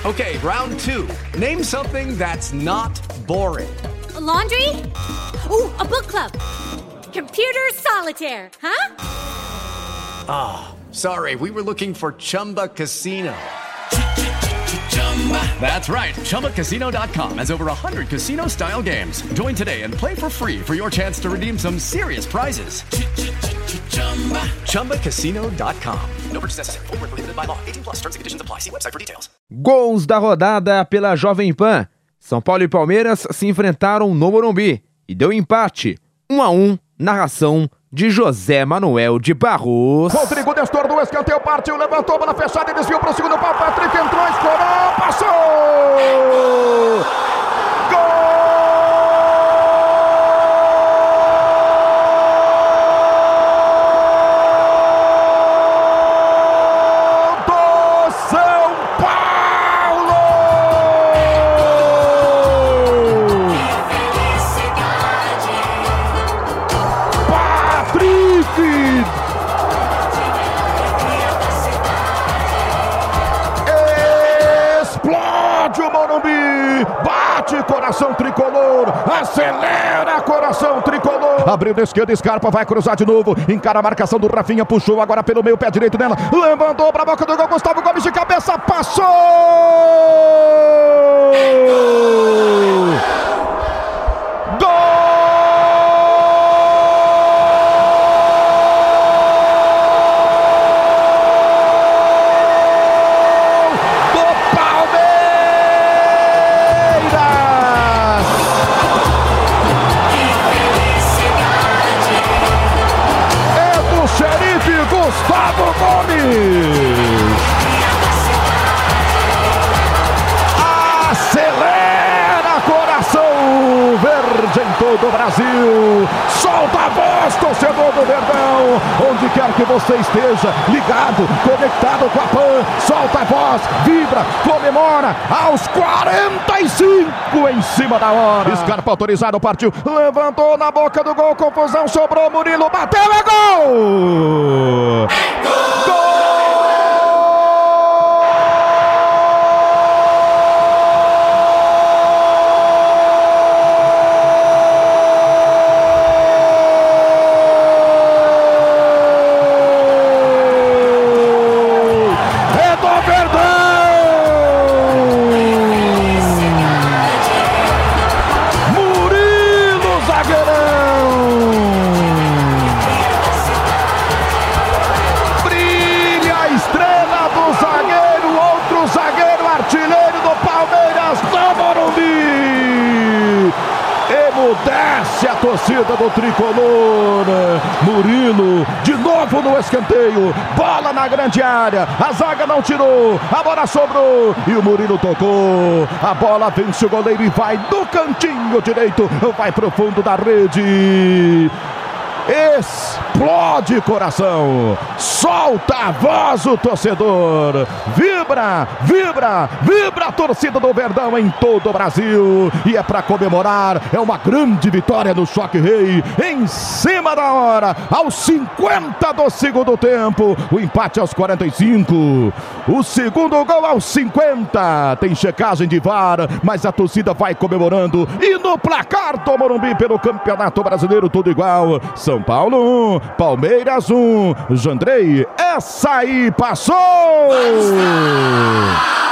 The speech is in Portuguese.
Okay, round 2. Name something that's not boring. A laundry? Ooh, a book club. Computer solitaire, huh? Sorry, we were looking for Chumba Casino. That's right. ChumbaCasino.com has over 100 casino-style games. Join today and play for free for your chance to redeem some serious prizes. ChumbaCasino.com. No purchase necessary. Void where prohibited by law. 18+ terms and conditions apply. See website for details. Gols da rodada pela Jovem Pan. São Paulo e Palmeiras se enfrentaram no Morumbi e deu empate, 1-1, narração de José Manuel de Barros. Rodrigo Nestor do escanteio, partiu, levantou, bola fechada e desviou para o segundo pau. Patrick entrou, escorou, passou! Gol! Do São Paulo! Explode o Morumbi, bate coração tricolor, acelera coração tricolor. Abriu na esquerda, Scarpa vai cruzar de novo, encara a marcação do Rafinha, puxou agora pelo meio, pé direito dela, levantou para a boca do gol, Gustavo Gomes de cabeça, passou! Gustavo Gomes acelera coração verde em todo o Brasil. Solta a voz, torcedor do Verdão, onde quer que você esteja, ligado, conectado com a PAN, solta a voz, vibra, comemora aos 45 em cima da hora. Scarpa autorizado, partiu, levantou na boca do gol, confusão, sobrou, Murilo, bateu, é gol! Gol! Desce a torcida do tricolor. Murilo de novo no escanteio, bola na grande área, a zaga não tirou, a bola sobrou e o Murilo tocou, a bola vence o goleiro e vai do cantinho direito, vai pro fundo da rede. Explode coração, solta a voz o torcedor, vibra, vibra, vibra a torcida do Verdão em todo o Brasil, e é para comemorar, é uma grande vitória no Choque Rei, em cima da hora, aos 50 do segundo tempo, o empate aos 45, o segundo gol aos 50, tem checagem de VAR, mas a torcida vai comemorando, e no placar do Morumbi pelo Campeonato Brasileiro tudo igual, São Paulo 1, Palmeiras 1, Jandrei, essa aí passou!